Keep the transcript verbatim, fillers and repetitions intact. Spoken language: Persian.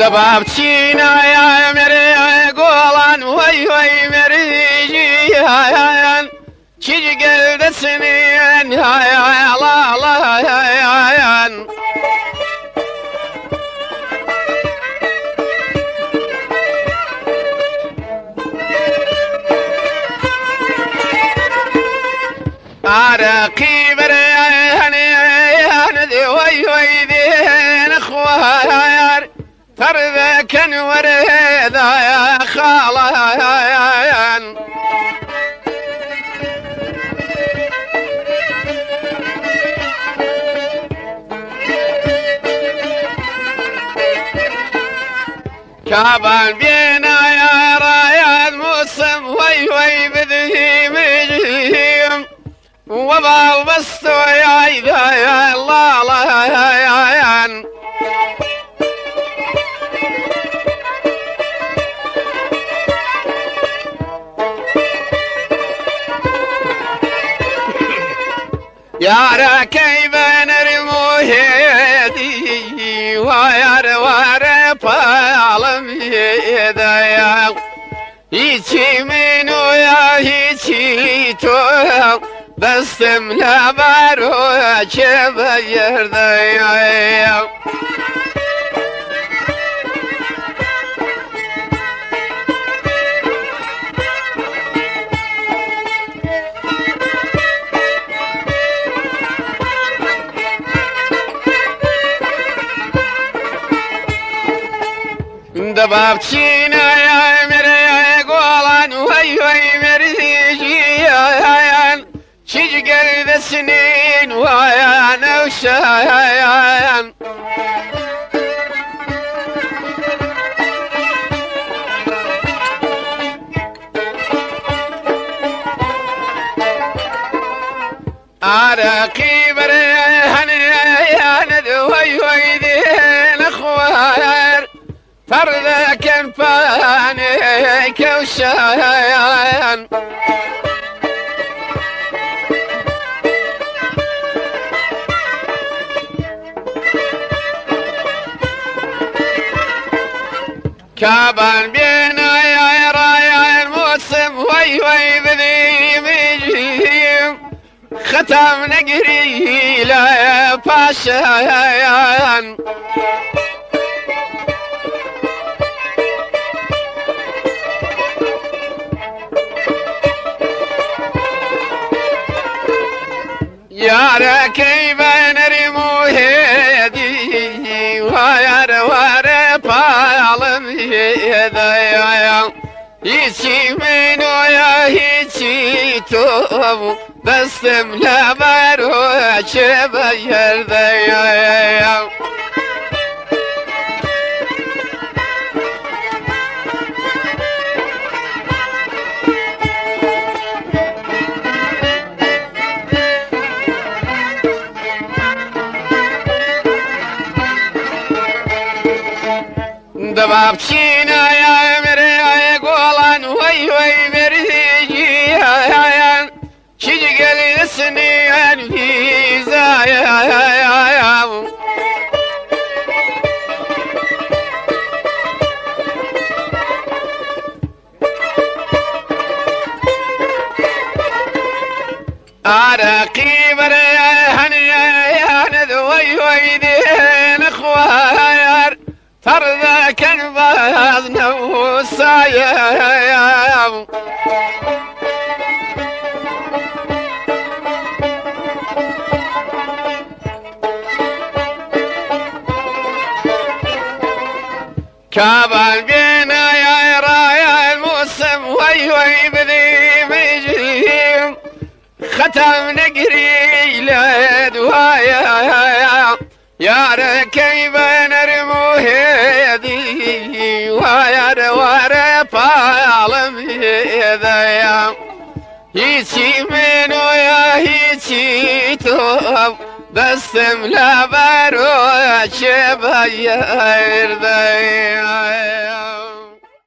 دباب چینا یا مری گولان وی وی مری جیان چی گل دسنین یا لا لا یا عرقي برياني هندي وي وي دين خوار ترذك وريدا يا خالان كابان بينا يا رايد موسم وي وي بذي مجيم وبال بستو يا إذا يا الله لا يا يا يا ركيب نرمو هدي ويا روار بالم يدايا يجي منو يا يجي تو بستم لبرو چه بگردایم دباب چینا یا میره گولان وی وی میری جیان چی گرد سنین ویا نوشاین عرقي بريهن يا ندوي ويدين خوار فرذك انفاني كوشاين كابان بينا يا رايا الموسم وي وي بذي مجيم ختم نقري لا باشان يا ركيب نرمو هدي ويا روار بالم يدايا يجي منو يا يجي تو بستم لبرو چه بگردايا دباب چینا یا میره گولان وی وی میری جیان چی گلی سنین ویزایم عرقي بريهن يا ندوي وي دين خوار فرذك انباز نوسايا كابان بينا يا رايا الموسم وي وي بذي مجيم ختم نقري لدوايا يا ركيب نرمو هدي ويا روار بالم يدايا يجي منو يا يجي تو بستم لبرو چه بگردايا